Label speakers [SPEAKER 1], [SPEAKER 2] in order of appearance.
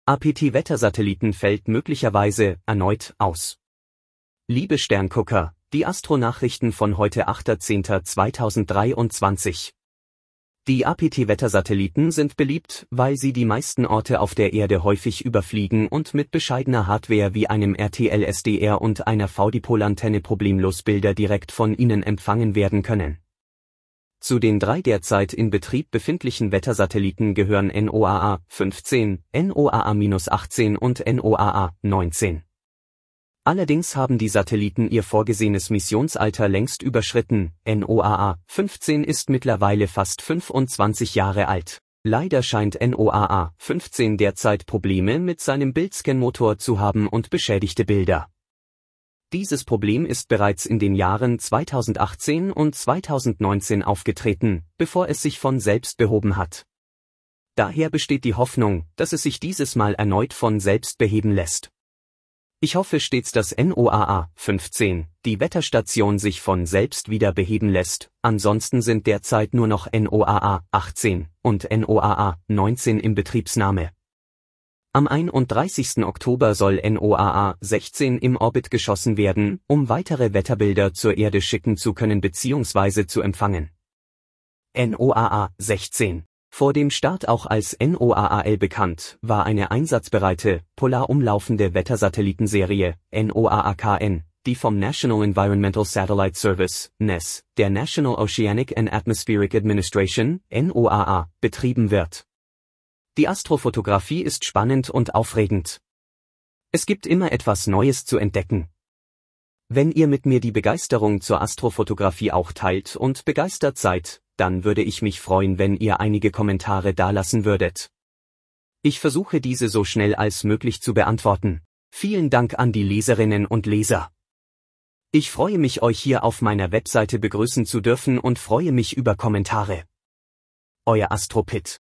[SPEAKER 1] APT-Wettersatelliten fällt möglicherweise erneut aus. Liebe Sterngucker, die Astro-Nachrichten von heute 8.10.2023. Die APT-Wettersatelliten sind beliebt, weil sie die meisten Orte auf der Erde häufig überfliegen und mit bescheidener Hardware wie einem RTL-SDR und einer V-Dipol-Antenne problemlos Bilder direkt von ihnen empfangen werden können. Zu den 3 derzeit in Betrieb befindlichen Wettersatelliten gehören NOAA 15, NOAA-18 und NOAA 19. Allerdings haben die Satelliten ihr vorgesehenes Missionsalter längst überschritten. NOAA 15 ist mittlerweile fast 25 Jahre alt. Leider scheint NOAA 15 derzeit Probleme mit seinem Bildscan-Motor zu haben und beschädigte Bilder. Dieses Problem ist bereits in den Jahren 2018 und 2019 aufgetreten, bevor es sich von selbst behoben hat. Daher besteht die Hoffnung, dass es sich dieses Mal erneut von selbst beheben lässt. Ich hoffe stets, dass NOAA 15, die Wetterstation, sich von selbst wieder beheben lässt, ansonsten sind derzeit nur noch NOAA 18 und NOAA 19 in Betriebsnahme. Am 31. Oktober soll NOAA 16 im Orbit geschossen werden, um weitere Wetterbilder zur Erde schicken zu können bzw. zu empfangen. NOAA 16, vor dem Start auch als NOAAL bekannt, war eine einsatzbereite, polar umlaufende Wettersatellitenserie, NOAAKN, die vom National Environmental Satellite Service, NES, der National Oceanic and Atmospheric Administration, NOAA, betrieben wird. Die Astrofotografie ist spannend und aufregend. Es gibt immer etwas Neues zu entdecken. Wenn ihr mit mir die Begeisterung zur Astrofotografie auch teilt und begeistert seid, dann würde ich mich freuen, wenn ihr einige Kommentare dalassen würdet. Ich versuche diese so schnell als möglich zu beantworten. Vielen Dank an die Leserinnen und Leser. Ich freue mich, euch hier auf meiner Webseite begrüßen zu dürfen und freue mich über Kommentare. Euer AstroPit.